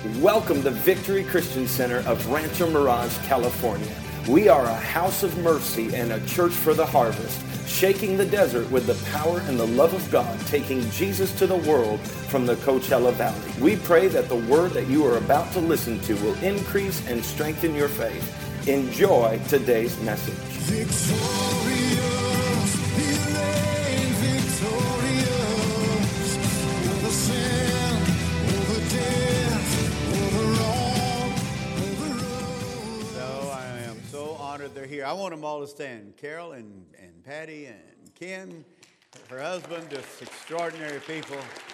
Welcome to Victory Christian Center of Rancho Mirage, California. We are a house of mercy and a church for the harvest, shaking the desert with the power and the love of God, taking Jesus to the world from the Coachella Valley. We pray that the word that you are about to listen to will increase and strengthen your faith. Enjoy today's message. Victorious, he reigned victorious, over sin, over death, over all, over all. So I am so honored they're here. I want them all to stand. Carol and Patty and Ken, her husband, just extraordinary people.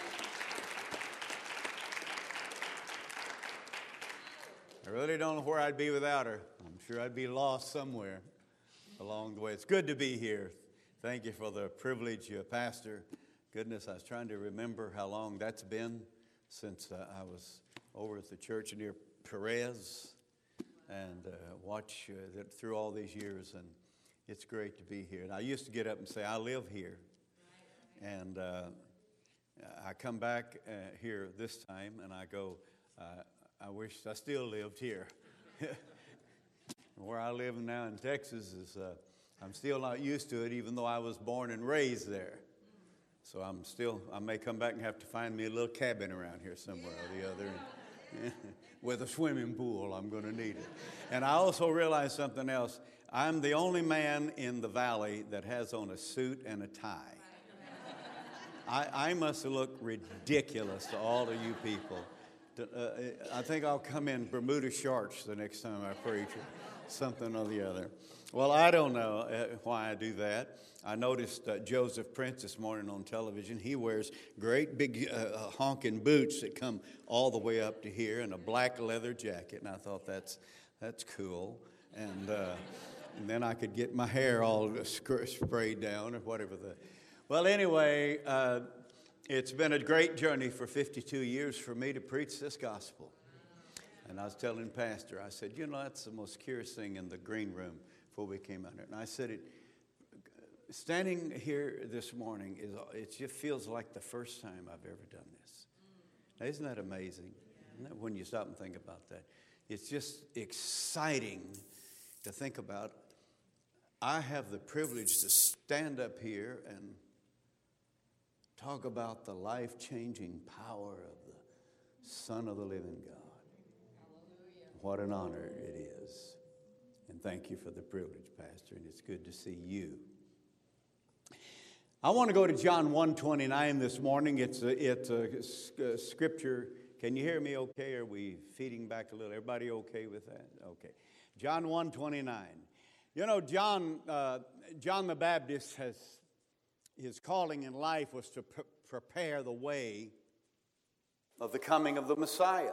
I really don't know where I'd be without her. I'm sure I'd be lost somewhere along the way. It's good to be here. Thank you for the privilege, Pastor. Goodness, I was trying to remember how long that's been since I was over at the church near Perez and watch through all these years, and it's great to be here. And I used to get up and say, I live here. And I come back here this time, and I go, I wish I still lived here. Where I live now in Texas is, I'm still not used to it, even though I was born and raised there. So I may come back and have to find me a little cabin around here somewhere or the other. With a swimming pool, I'm going to need it. And I also realized something else. I'm the only man in the valley that has on a suit and a tie. I must look ridiculous to all of you people. I think I'll come in Bermuda shorts the next time I preach, or something or the other. Well, I don't know why I do that. I noticed Joseph Prince this morning on television. He wears great big honking boots that come all the way up to here and a black leather jacket, and I thought that's cool. And then I could get my hair all sprayed down or whatever. Well, anyway, it's been a great journey for 52 years for me to preach this gospel. And I was telling Pastor, I said, that's the most curious thing in the green room before we came out here. And I said, standing here this morning, it just feels like the first time I've ever done this. Now, isn't that amazing? Isn't that when you stop and think about that? It's just exciting to think about. I have the privilege to stand up here and talk about the life-changing power of the Son of the living God. Hallelujah. What an honor it is. And thank you for the privilege, Pastor, and it's good to see you. I want to go to John 1:29 this morning. It's a scripture. Can you hear me okay? Are we feeding back a little? Everybody okay with that? Okay. John 1:29. John the Baptist his calling in life was to prepare the way of the coming of the Messiah.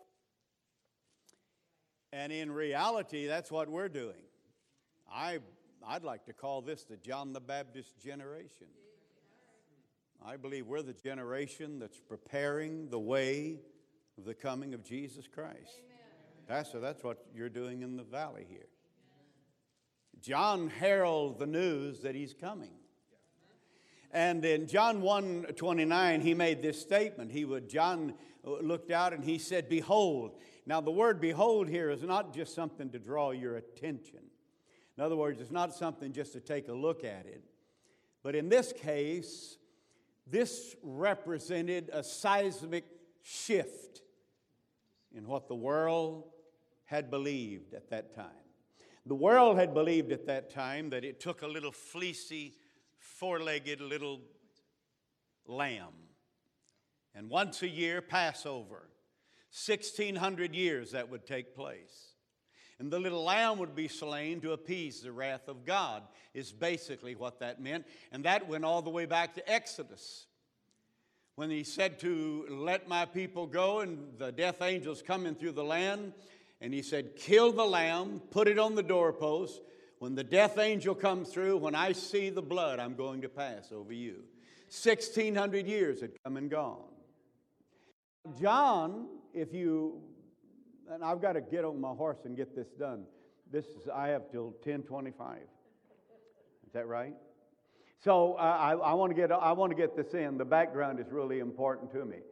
And in reality, that's what we're doing. I'd like to call this the John the Baptist generation. I believe we're the generation that's preparing the way of the coming of Jesus Christ. Amen. Pastor, that's what you're doing in the valley here. John heralded the news that he's coming. And in John 1:29, he made this statement. John looked out and he said, "Behold." Now, the word "behold" here is not just something to draw your attention. In other words, it's not something just to take a look at it. But in this case, this represented a seismic shift in what the world had believed at that time. The world had believed at that time that it took a little fleecy, four-legged little lamb. And once a year, Passover. 1,600 years that would take place. And the little lamb would be slain to appease the wrath of God, is basically what that meant. And that went all the way back to Exodus, when he said to let my people go, and the death angels coming through the land. And he said, kill the lamb, put it on the doorpost. When the death angel comes through, when I see the blood, I'm going to pass over you. 1,600 years had come and gone. John, and I've got to get on my horse and get this done. I have till 10:25. Is that right? So I want to get this in. The background is really important to me.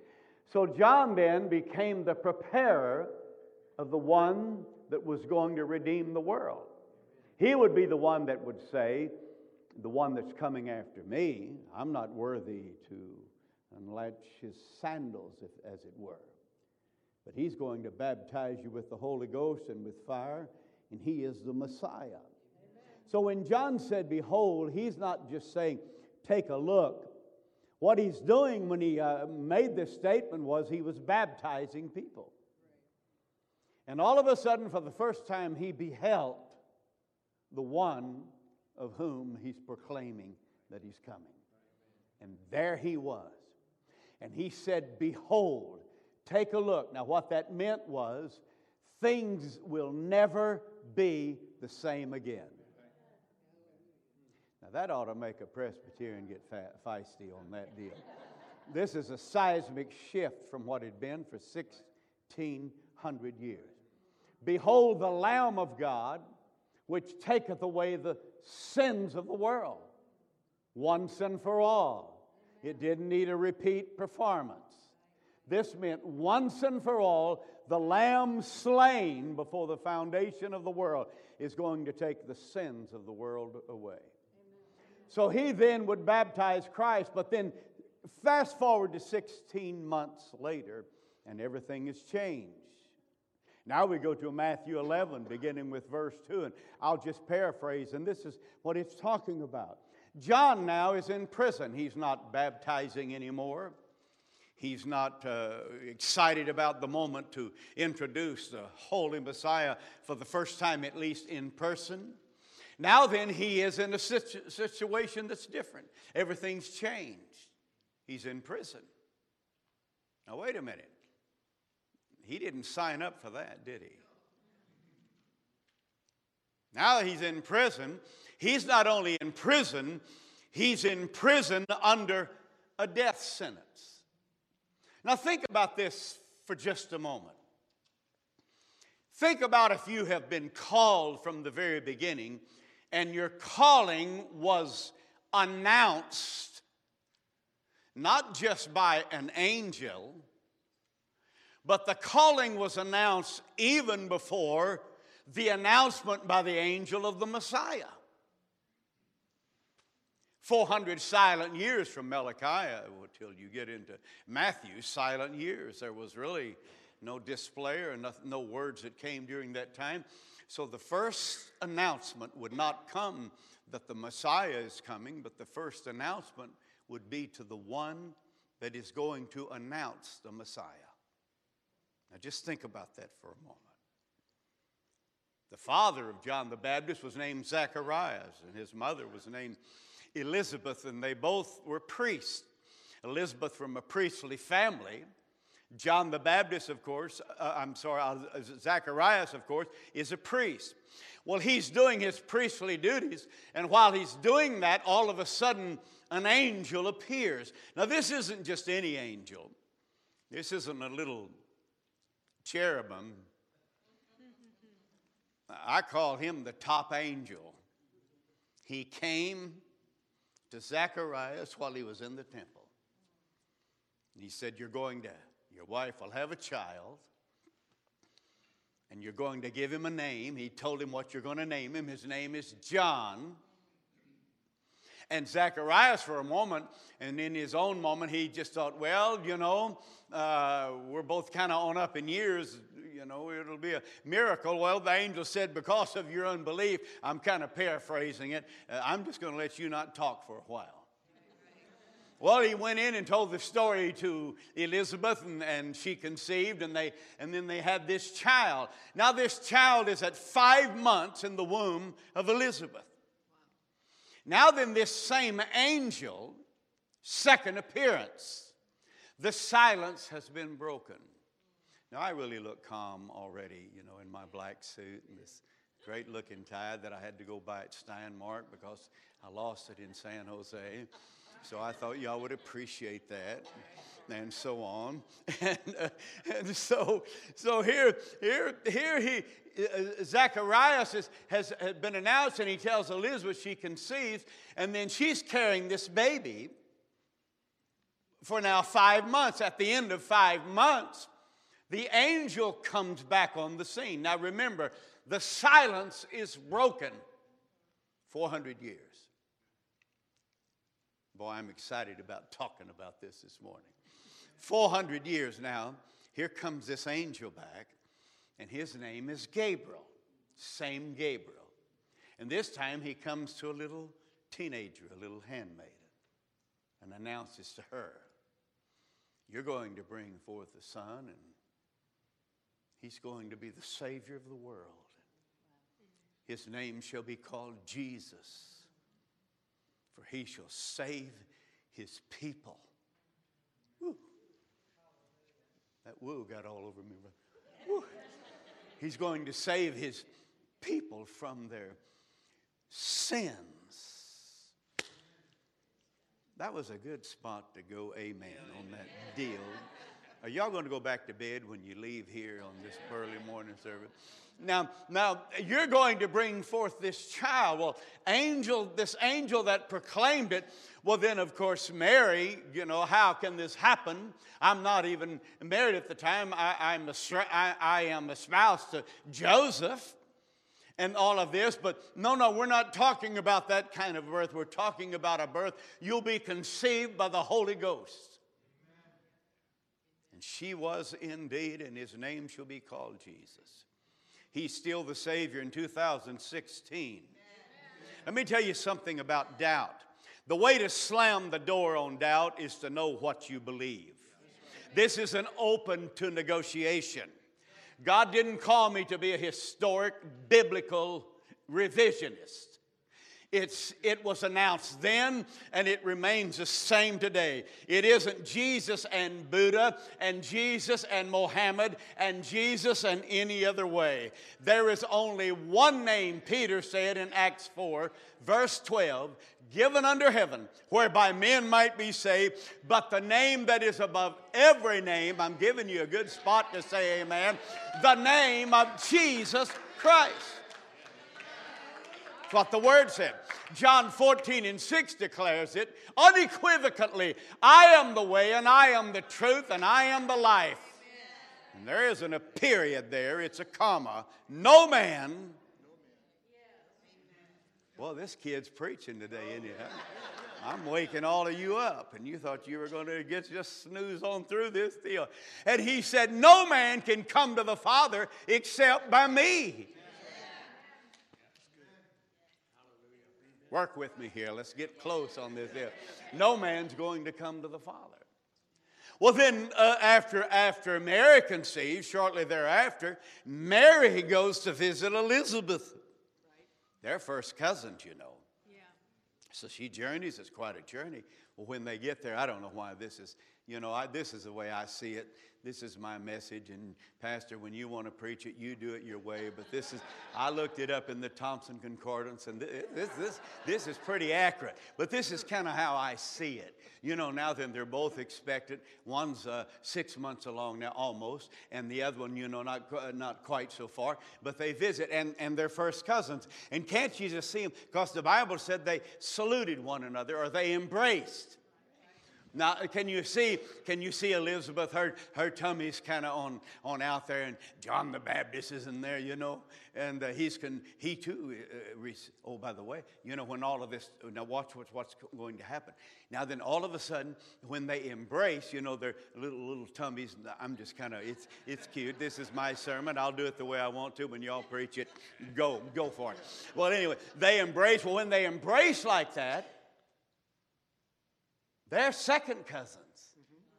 So John then became the preparer of the one that was going to redeem the world. He would be the one that would say, the one that's coming after me, I'm not worthy to unlatch his sandals, as it were. But he's going to baptize you with the Holy Ghost and with fire, and he is the Messiah. Amen. So when John said, behold, he's not just saying, take a look. What he's doing when he made this statement was he was baptizing people. And all of a sudden, for the first time, he beheld the one of whom he's proclaiming that he's coming. And there he was. And he said, behold, take a look. Now what that meant was, things will never be the same again. Now that ought to make a Presbyterian get feisty on that deal. This is a seismic shift from what had been for 1,600 years. Behold the Lamb of God, which taketh away the sins of the world. Once and for all. It didn't need a repeat performance. This meant once and for all, the Lamb slain before the foundation of the world is going to take the sins of the world away. So he then would baptize Christ, but then fast forward to 16 months later, and everything has changed. Now we go to Matthew 11, beginning with verse 2, and I'll just paraphrase, and this is what it's talking about. John now is in prison. He's not baptizing anymore. He's not excited about the moment to introduce the Holy Messiah for the first time, at least in person. Now then, he is in a situation that's different. Everything's changed. He's in prison. Now wait a minute. He didn't sign up for that, did he? Now that he's in prison, he's not only in prison, he's in prison under a death sentence. Now think about this for just a moment. Think about if you have been called from the very beginning and your calling was announced not just by an angel, but the calling was announced even before the announcement by the angel of the Messiah. 400 silent years from Malachi till you get into Matthew, silent years. There was really no display or no words that came during that time. So the first announcement would not come that the Messiah is coming, but the first announcement would be to the one that is going to announce the Messiah. Now just think about that for a moment. The father of John the Baptist was named Zacharias, and his mother was named Elizabeth, and they both were priests. Elizabeth from a priestly family. John the Baptist, of course, Zacharias, of course, is a priest. Well, he's doing his priestly duties, and while he's doing that, all of a sudden, an angel appears. Now, this isn't just any angel. This isn't a little cherubim. I call him the top angel. He came to Zacharias while he was in the temple. And he said, your wife will have a child, and you're going to give him a name. He told him what you're going to name him. His name is John. And Zacharias, for a moment, and in his own moment, he just thought, well, we're both kind of on up in years. It'll be a miracle. Well, the angel said, because of your unbelief, I'm kind of paraphrasing it, I'm just going to let you not talk for a while. Well, he went in and told the story to Elizabeth, and she conceived, and then they had this child. Now this child is at 5 months in the womb of Elizabeth. Now then, this same angel, second appearance, the silence has been broken. Now, I really look calm already, in my black suit and this great-looking tie that I had to go buy at Steinmark because I lost it in San Jose. So I thought y'all would appreciate that, and so on. And so here Zacharias has been announced, and he tells Elizabeth she conceives, and then she's carrying this baby for now 5 months. At the end of 5 months, the angel comes back on the scene. Now remember, the silence is broken. 400 years. Boy, I'm excited about talking about this morning. 400 years now, here comes this angel back, and his name is Gabriel. Same Gabriel. And this time he comes to a little teenager, a little handmaiden, and announces to her, you're going to bring forth a son, and he's going to be the Savior of the world. His name shall be called Jesus, for he shall save his people. Woo. That woo got all over me. Woo. He's going to save his people from their sins. That was a good spot to go amen on that deal. Are y'all going to go back to bed when you leave here on this early morning service? Now, you're going to bring forth this child. Well, this angel that proclaimed it, well then, of course, Mary, how can this happen? I'm not even married at the time. I am espoused to Joseph and all of this. But no, we're not talking about that kind of birth. We're talking about a birth. You'll be conceived by the Holy Ghost. And she was indeed, and his name shall be called Jesus. He's still the Savior in 2016. Let me tell you something about doubt. The way to slam the door on doubt is to know what you believe. This isn't open to negotiation. God didn't call me to be a historic, biblical revisionist. It was announced then, and it remains the same today. It isn't Jesus and Buddha, and Jesus and Mohammed, and Jesus and any other way. There is only one name, Peter said in Acts 4, verse 12, given under heaven, whereby men might be saved, but the name that is above every name, I'm giving you a good spot to say amen, the name of Jesus Christ. That's what the Word said. John 14:6 declares it unequivocally. I am the way, and I am the truth, and I am the life. And there isn't a period there. It's a comma. No man. Well, this kid's preaching today, isn't he? I'm waking all of you up, and you thought you were going to just snooze on through this deal. And he said, no man can come to the Father except by me. Work with me here. Let's get close on this here. No man's going to come to the Father. Well, then after Mary conceives, shortly thereafter, Mary goes to visit Elizabeth. They're first cousins, Yeah. So she journeys. It's quite a journey. Well, when they get there, I don't know why this is, this is the way I see it. This is my message, and Pastor, when you want to preach it, you do it your way. But I looked it up in the Thompson Concordance, and this is pretty accurate. But this is kind of how I see it. Now then, they're both expectant. One's 6 months along now, almost, and the other one, not quite so far. But they visit, and they're first cousins. And can't you just see them? Because the Bible said they saluted one another, or they embraced. Now, can you see Elizabeth? Her tummy's kind of on out there, and John the Baptist is in there, and he too. Oh, by the way, when all of this, now watch what's going to happen. Now then, all of a sudden, when they embrace, their little tummies. I'm just kind of it's cute. This is my sermon. I'll do it the way I want to. When y'all preach it, go for it. Well, anyway, they embrace. Well, when they embrace like that, they're second cousins.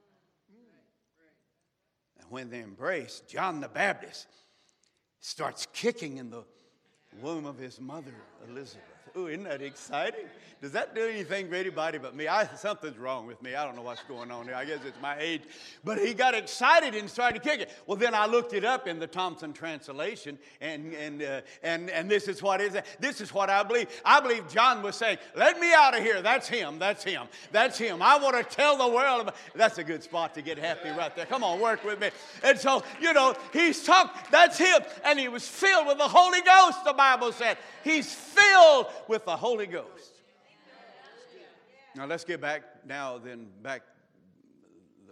And when they embrace, John the Baptist starts kicking in the womb of his mother, Elizabeth. Ooh, isn't that exciting? Does that do anything for anybody but me? Something's wrong with me. I don't know what's going on here. I guess it's my age. But he got excited and started kicking. Well, then I looked it up in the Thompson translation, and this is what it is. This is what I believe. I believe John was saying, let me out of here. That's him. That's him. That's him. I want to tell the world about. That's a good spot to get happy right there. Come on, work with me. And so, he's talking. That's him. And he was filled with the Holy Ghost, the Bible said. He's filled with the Holy Ghost. Now let's get back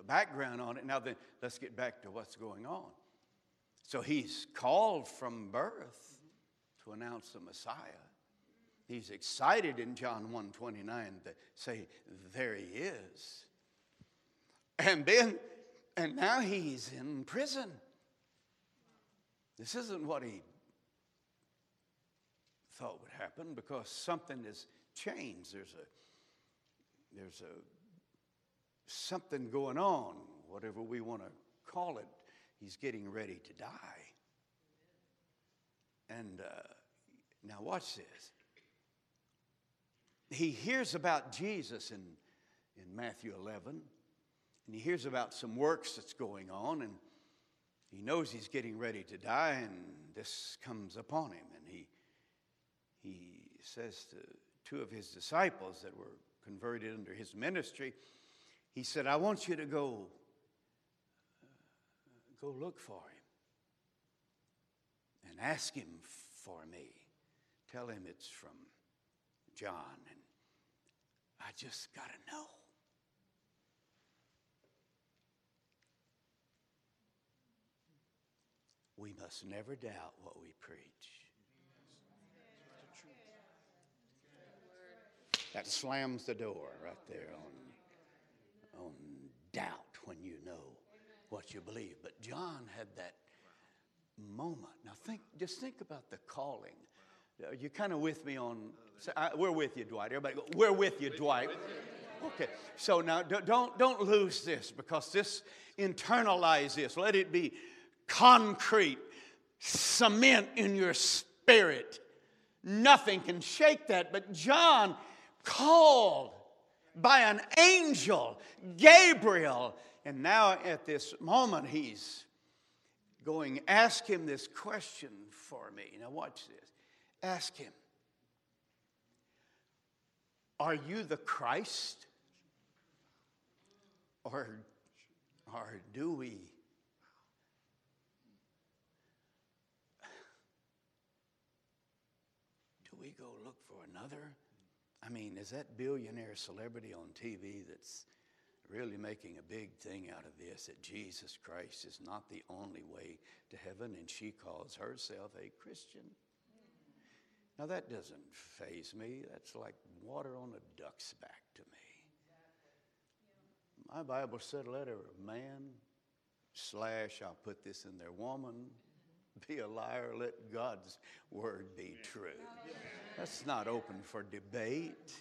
background on it. Now then, let's get back to what's going on. So he's called from birth to announce the Messiah. He's excited in John 1:29 to say, there he is. And now he's in prison. This isn't what he thought would happen, because something has changed. There's something going on, whatever we want to call it. He's getting ready to die. And now watch this. He hears about Jesus in Matthew 11, and he hears about some works that's going on, and he knows he's getting ready to die, and this comes upon him. And he says to two of his disciples that were converted under his ministry, he said, I want you to go look for him and ask him for me. Tell him it's from John, and I just got to know. We must never doubt what we preach. That slams the door right there on doubt when you know what you believe. But John had that moment. Now just think about the calling. You're kind of with me on, we're with you, Dwight. Everybody go, we're with you, Dwight. Okay, so now don't lose this, because this, internalize this. Let it be concrete, cement in your spirit. Nothing can shake that. But John, called by an angel, Gabriel, and now at this moment he's going, ask him this question for me. Now watch this. Ask him, are you the Christ? Or do we go look for another? I mean, is that billionaire celebrity on TV that's really making a big thing out of this, that Jesus Christ is not the only way to heaven, and she calls herself a Christian? Now that doesn't faze me. That's like water on a duck's back to me. My Bible said, let a man / I'll put this in there, woman, be a liar, let God's word be true. That's not open for debate.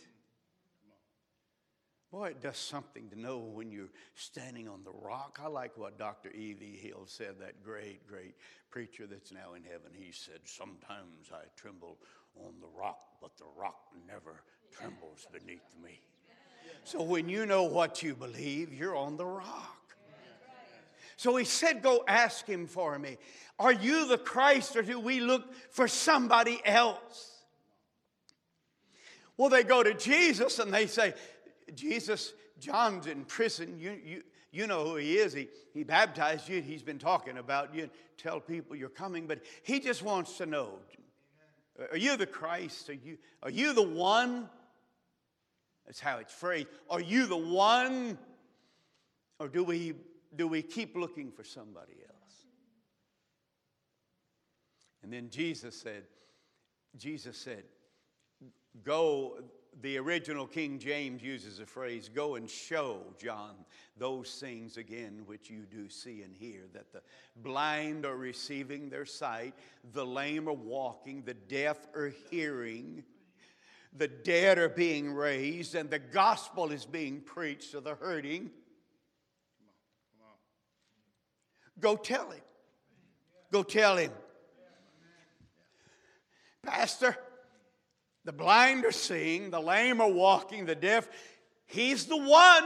Boy, it does something to know when you're standing on the rock. I like what Dr. E.V. Hill said, that great, great preacher that's now in heaven. He said, sometimes I tremble on the rock, but the rock never trembles beneath me. So when you know what you believe, you're on the rock. So he said, go ask him for me. Are you the Christ, or do we look for somebody else? Well, they go to Jesus and they say, Jesus, John's in prison. You know who he is. He baptized you. He's been talking about you. Tell people you're coming. But he just wants to know, are you the Christ? Are you the one? That's how it's phrased. Are you the one? Or do we keep looking for somebody else? And then Jesus said, go. The original King James uses the phrase, go and show John those things again which you do see and hear, that the blind are receiving their sight, the lame are walking, the deaf are hearing, the dead are being raised, and the gospel is being preached to the hurting. Go tell him. Go tell him. Pastor, the blind are seeing, the lame are walking, the deaf. He's the one.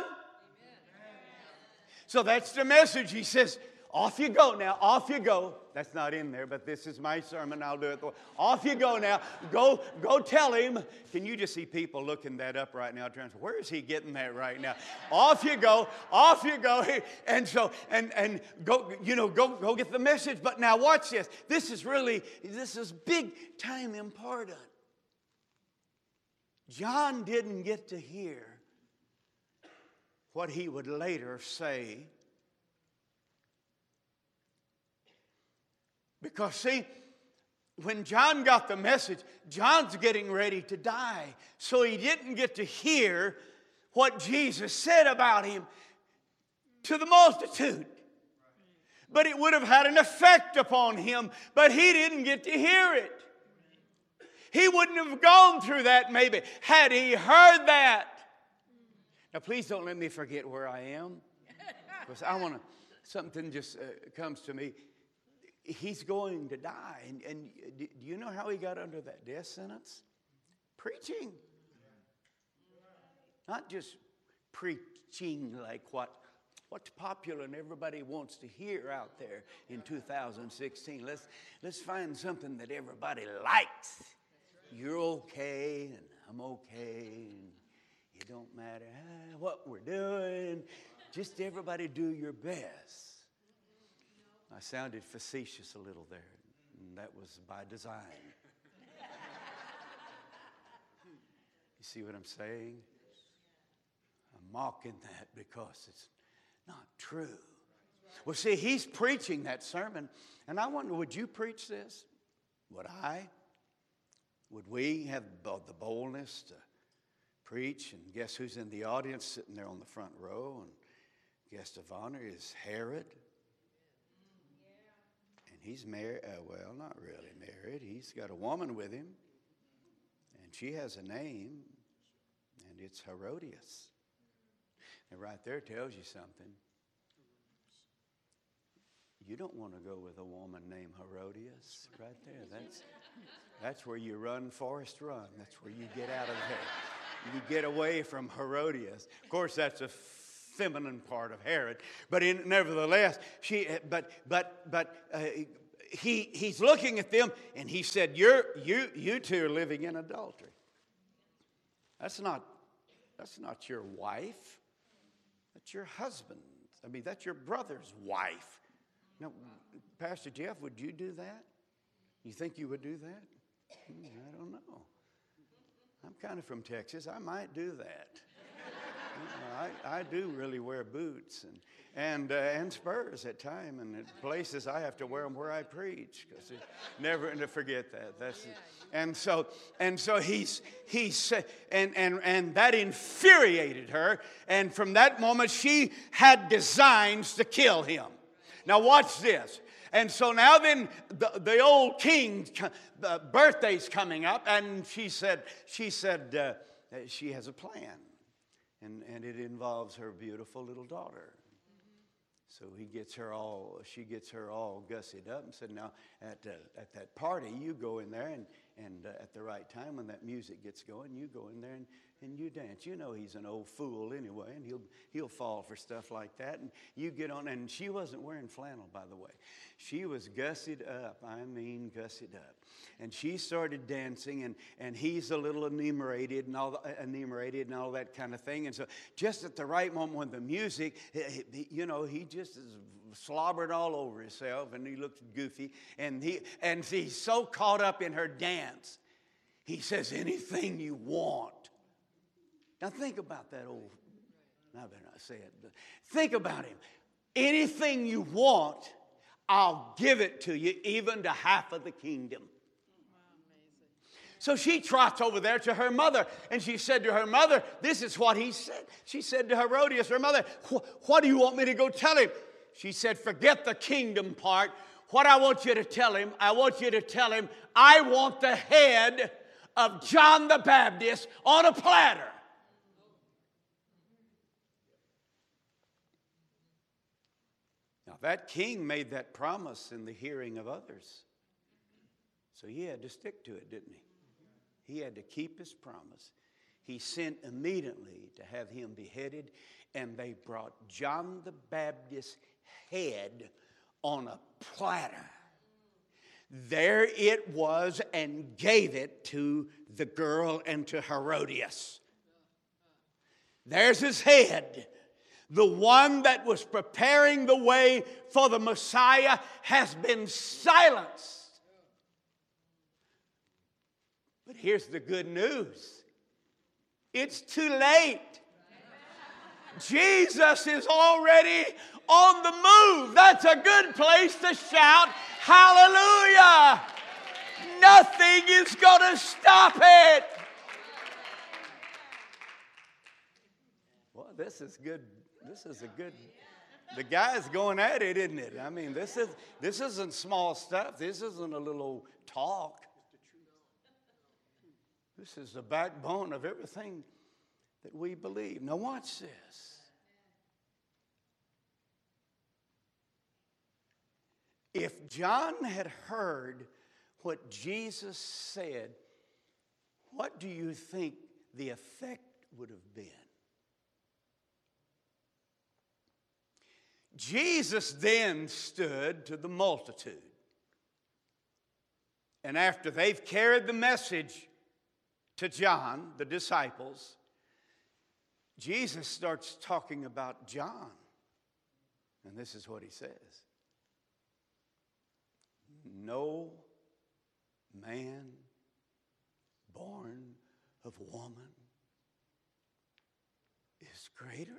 So that's the message. He says, off you go now, off you go. That's not in there, but this is my sermon. I'll do it. Off you go now. Go tell him. Can you just see people looking that up right now, trying to say, where is he getting that right now? Off you go. Off you go. And so, and go get the message. But now watch this. This is big time important. John didn't get to hear what he would later say. Because see, when John got the message, John's getting ready to die. So he didn't get to hear what Jesus said about him to the multitude. But it would have had an effect upon him, but he didn't get to hear it. He wouldn't have gone through that maybe had he heard that. Now please don't let me forget where I am, because I want to, something just comes to me. He's going to die. And do you know how he got under that death sentence? Preaching. Not just preaching like what's popular and everybody wants to hear out there in 2016. Let's find something that everybody likes. You're okay and I'm okay. And it don't matter what we're doing. Just everybody do your best. I sounded facetious a little there, and that was by design. You see what I'm saying? I'm mocking that because it's not true. Well, see, he's preaching that sermon, and I wonder, would you preach this? Would I? Would we have the boldness to preach? And guess who's in the audience sitting there on the front row? And guest of honor is Herod. He's married, well, not really married. He's got a woman with him, and she has a name, and it's Herodias. And right there tells you something. You don't want to go with a woman named Herodias right there. That's where you run, Forrest, run. That's where you get out of there. You get away from Herodias. Of course, that's a feminine part of Herod, but nevertheless, he's looking at them, and he said, "You two are living in adultery. That's not your wife. That's your husband. I mean, that's your brother's wife." Now, Pastor Jeff, would you do that? You think you would do that? I don't know. I'm kind of from Texas. I might do that. I do really wear boots and spurs at times, and at places I have to wear them where I preach, because never to forget that. And so that infuriated her, and from that moment she had designs to kill him. Now watch this. And so now then the old king's birthday's coming up, and she said she has a plan. And it involves her beautiful little daughter. So she gets her all gussied up and said, "Now at that party, you go in there and at the right time when that music gets going, you go in there and you dance. You know he's an old fool anyway, and he'll fall for stuff like that. And you get on." And she wasn't wearing flannel, by the way. She was gussied up. I mean, gussied up. And she started dancing, and he's a little inebriated and all that kind of thing. And so, just at the right moment when the music, he just is slobbered all over himself, and he looks goofy. And he's so caught up in her dance, he says, "Anything you want." Now think about that old. I better not say it, but think about him. Anything you want, I'll give it to you, even to half of the kingdom. So she trots over there to her mother, and she said to her mother, this is what he said. She said to Herodias, her mother, "What do you want me to go tell him?" She said, "Forget the kingdom part. What I want you to tell him, I want the head of John the Baptist on a platter." Now that king made that promise in the hearing of others. So he had to stick to it, didn't he? He had to keep his promise. He sent immediately to have him beheaded, and they brought John the Baptist's head on a platter. There it was, and gave it to the girl and to Herodias. There's his head. The one that was preparing the way for the Messiah has been silenced. But here's the good news. It's too late. Jesus is already on the move. That's a good place to shout, hallelujah. Nothing is going to stop it. Well, this is good. This is a good. The guy's going at it, isn't it? I mean, this isn't small stuff. This isn't a little talk. This is the backbone of everything that we believe. Now watch this. If John had heard what Jesus said, what do you think the effect would have been? Jesus then stood to the multitude. And after they've carried the message to John, the disciples, Jesus starts talking about John. And this is what he says. No man born of woman is greater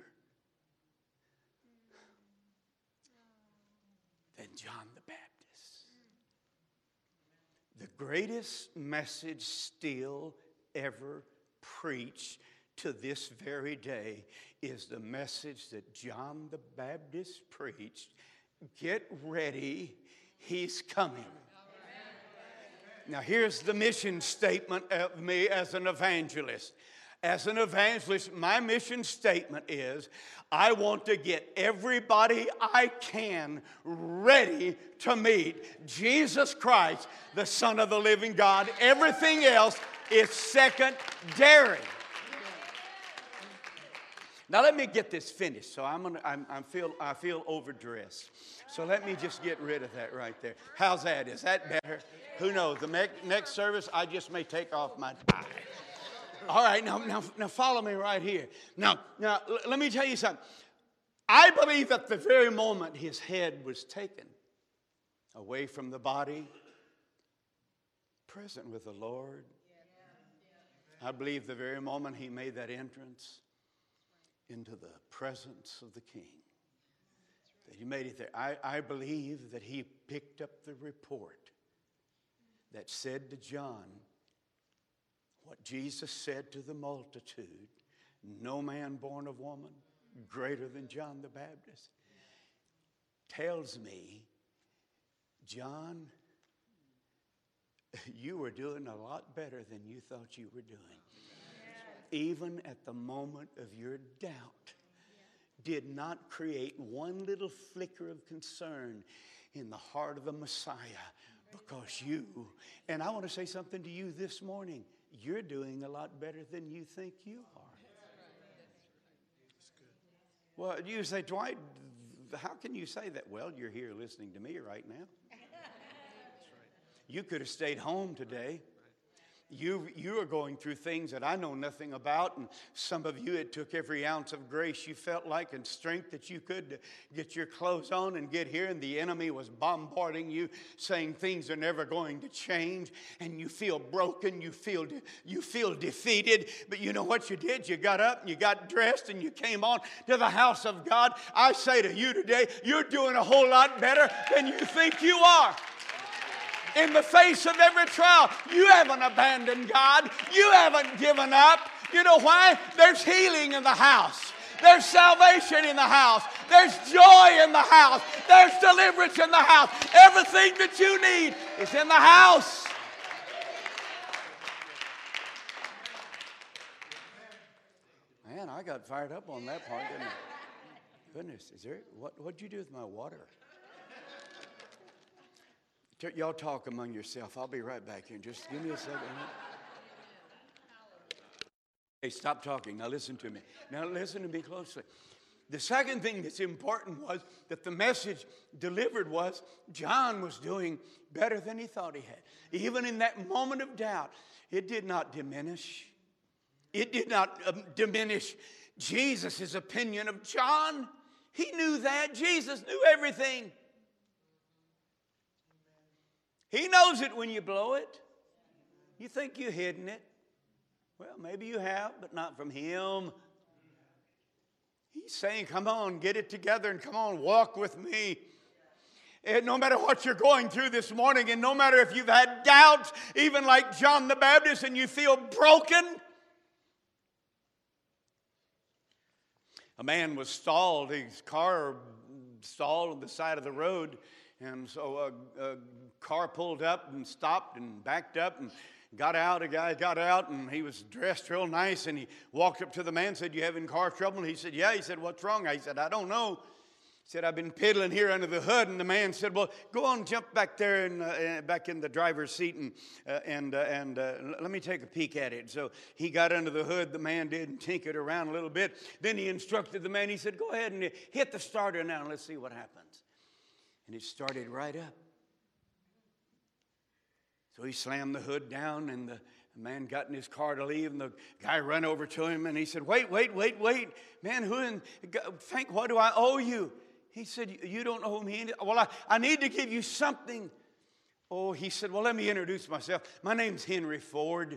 than John the Baptist. The greatest message still ever preached to this very day is the message that John the Baptist preached. Get ready, he's coming. Now here's the mission statement of me as an evangelist. As an evangelist, my mission statement is, I want to get everybody I can ready to meet Jesus Christ, the Son of the living God. Everything else is secondary. Now let me get this finished. So I feel overdressed. So let me just get rid of that right there. How's that? Is that better? Who knows? The next service, I just may take off my tie. All right, now follow me right here. Now, let me tell you something. I believe at the very moment his head was taken away from the body, present with the Lord. I believe the very moment he made that entrance into the presence of the King, that he made it there. I believe that he picked up the report that said to John what Jesus said to the multitude, no man born of woman greater than John the Baptist. Tells me, John, you were doing a lot better than you thought you were doing. Even at the moment of your doubt, did not create one little flicker of concern in the heart of the Messiah, because you, and I want to say something to you this morning, you're doing a lot better than you think you are. Well, you say, Dwight, how can you say that? Well, you're here listening to me right now. You could have stayed home today. You are going through things that I know nothing about, and some of you, it took every ounce of grace you felt like and strength that you could to get your clothes on and get here, and the enemy was bombarding you, saying things are never going to change, and you feel broken, you feel defeated. But you know what you did? You got up and you got dressed and you came on to the house of God. I say to you today, you're doing a whole lot better than you think you are. In the face of every trial, you haven't abandoned God. You haven't given up. You know why? There's healing in the house. There's salvation in the house. There's joy in the house. There's deliverance in the house. Everything that you need is in the house. Man, I got fired up on that part, didn't I? Goodness, what'd you do with my water? Y'all talk among yourself. I'll be right back here. Just give me a second. Hey, stop talking. Now listen to me. Now listen to me closely. The second thing that's important was that the message delivered was John was doing better than he thought he had. Even in that moment of doubt, it did not diminish. It did not diminish Jesus' opinion of John. He knew that. Jesus knew everything. He knows it when you blow it. You think you're hidden it. Well, maybe you have, but not from him. He's saying, come on, get it together and come on, walk with me. And no matter what you're going through this morning, and no matter if you've had doubts, even like John the Baptist, and you feel broken. A man was stalled, his car stalled on the side of the road, and so a car pulled up and stopped and backed up and got out. A guy got out, and he was dressed real nice, and he walked up to the man and said, you having car trouble? And he said, yeah. He said, what's wrong? He said, I don't know. He said, I've been piddling here under the hood. And the man said, well, go on, jump back there and back in the driver's seat and let me take a peek at it. So he got under the hood, the man did, and tinkered around a little bit. Then he instructed the man, he said, go ahead and hit the starter now and let's see what happens. And it started right up. So he slammed the hood down, and the man got in his car to leave, and the guy ran over to him, and he said, wait. Man, Frank, what do I owe you? He said, you don't owe me anything. Well, I need to give you something. Oh, he said, well, let me introduce myself. My name's Henry Ford.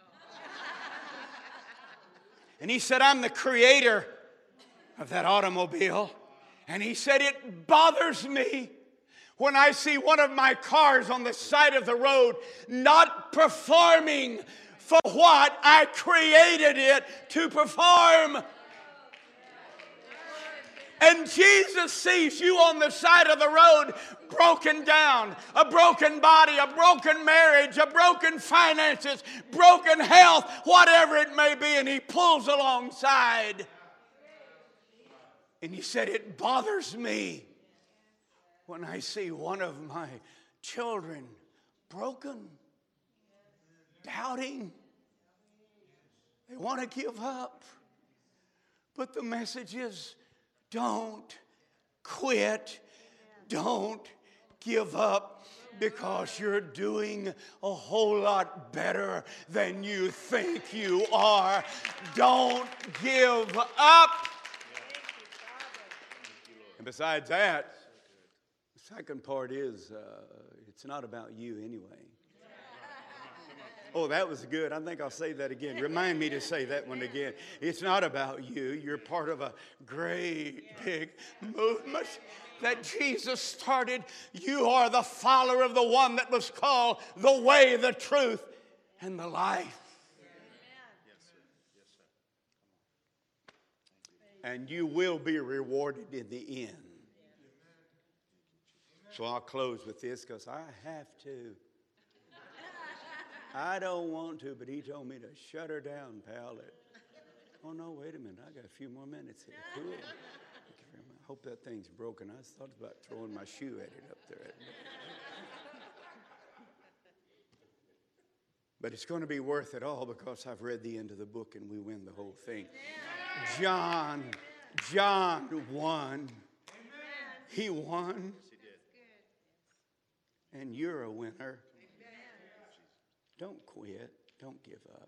And he said, I'm the creator of that automobile. And he said, it bothers me when I see one of my cars on the side of the road not performing for what I created it to perform. And Jesus sees you on the side of the road, broken down, a broken body, a broken marriage, a broken finances, broken health, whatever it may be, and he pulls alongside. And he said, it bothers me when I see one of my children broken, doubting. They want to give up. But the message is, don't quit. Don't give up, because you're doing a whole lot better than you think you are. Don't give up. And besides that, the second part is it's not about you anyway. Oh, that was good. I think I'll say that again. Remind me to say that one again. It's not about you. You're part of a great big movement that Jesus started. You are the follower of the one that was called the way, the truth, and the life. And you will be rewarded in the end. So I'll close with this because I have to. I don't want to, but he told me to shut her down, pal. Oh, no, wait a minute. I got a few more minutes here. Cool. Thank you very much. I hope that thing's broken. I thought about throwing my shoe at it up there. But it's going to be worth it all because I've read the end of the book and we win the whole thing. John won. He won. And you're a winner. Don't quit. Don't give up.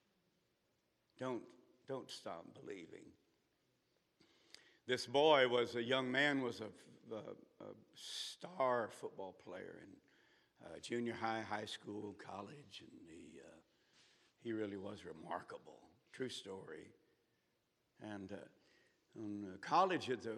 Don't stop believing. This boy was a young man, was a star football player in junior high, high school, college, and he really was remarkable. True story. And in college at the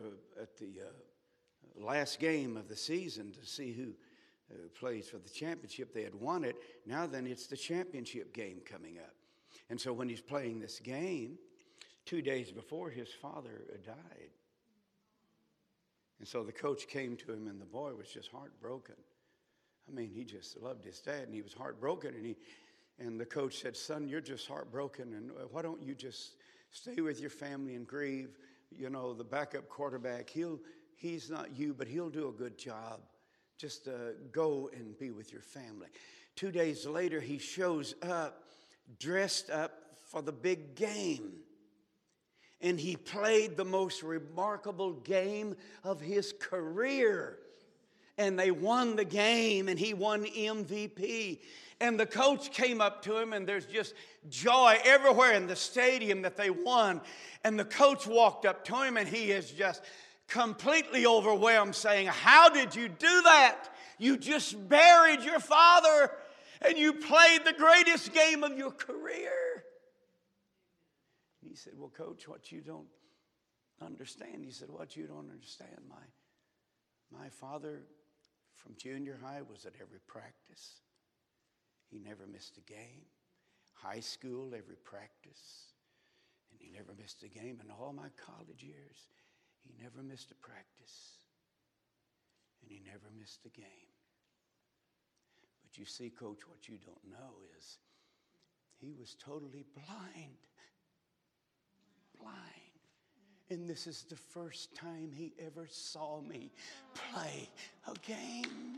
last game of the season to see who plays for the championship. They had won it. Now then it's the championship game coming up. And so when he's playing this game, 2 days before, his father died. And so the coach came to him, and the boy was just heartbroken. I mean, he just loved his dad, and he was heartbroken. And the coach said, son, you're just heartbroken, and why don't you just stay with your family and grieve? You know, the backup quarterback, he's not you, but he'll do a good job. Just go and be with your family. 2 days later, he shows up, dressed up for the big game. And he played the most remarkable game of his career. And they won the game, and he won MVP. And the coach came up to him, and there's just joy everywhere in the stadium that they won. And the coach walked up to him, and he is just completely overwhelmed, saying, how did you do that? You just buried your father and you played the greatest game of your career. He said, well, coach, what you don't understand. He said, what you don't understand? My father from junior high was at every practice. He never missed a game. High school, every practice. And he never missed a game. In all my college years, he never missed a practice. And he never missed a game. But you see, Coach, what you don't know is he was totally blind. Blind. And this is the first time he ever saw me play a game.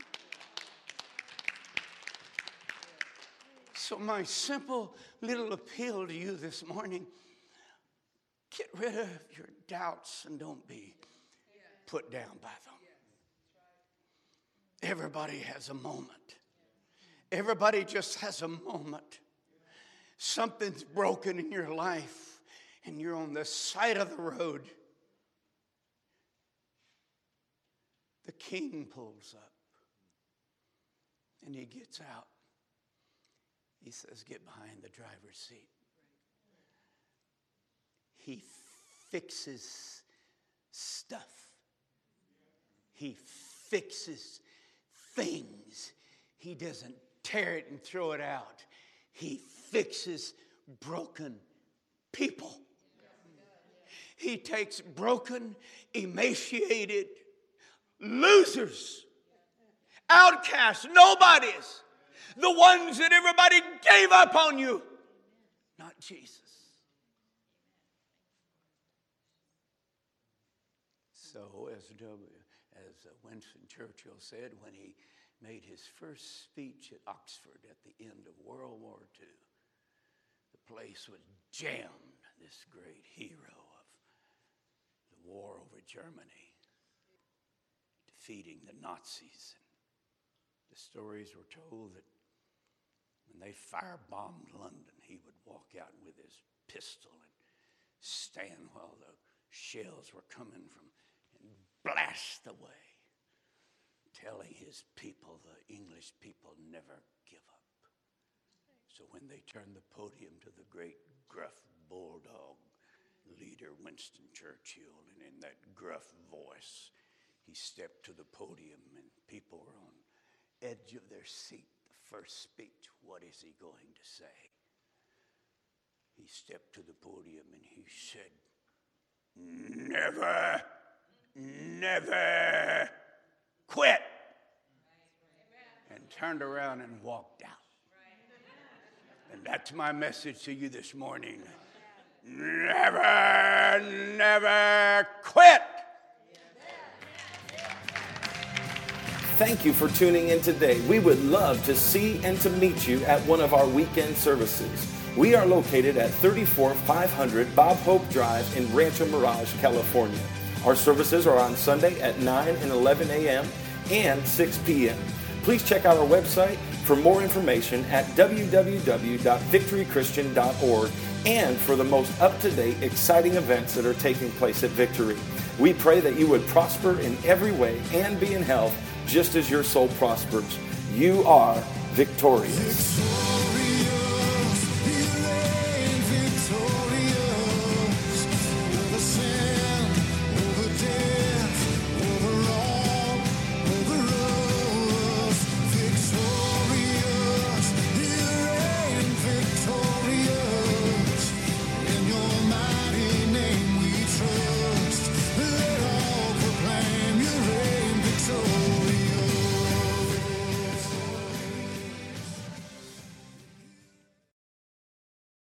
So my simple little appeal to you this morning, get rid of your doubts and don't be put down by them. Everybody has a moment. Everybody just has a moment. Something's broken in your life and you're on the side of the road. The king pulls up and he gets out. He says, get behind the driver's seat. He fixes stuff. He fixes things. He doesn't tear it and throw it out. He fixes broken people. He takes broken, emaciated, losers, outcasts, nobodies, the ones that everybody gave up on you, not Jesus. So as Winston Churchill said when he made his first speech at Oxford at the end of World War II, the place was jammed. This great hero of the war over Germany, defeating the Nazis. The stories were told that when they firebombed London, he would walk out with his pistol and stand while the shells were coming from and blast away, telling his people, the English people, never give up. So when they turned the podium to the great gruff bulldog leader Winston Churchill, and in that gruff voice, he stepped to the podium and people were on edge of their seat. The first speech, what is he going to say? He stepped to the podium and he said, never, never quit. And turned around and walked out. And that's my message to you this morning. Never, never quit. Thank you for tuning in today. We would love to see and to meet you at one of our weekend services. We are located at 34500 Bob Hope Drive in Rancho Mirage, California. Our services are on Sunday at 9 and 11 a.m. and 6 p.m. Please check out our website for more information at www.victorychristian.org and for the most up-to-date, exciting events that are taking place at Victory. We pray that you would prosper in every way and be in health just as your soul prospers. You are victorious.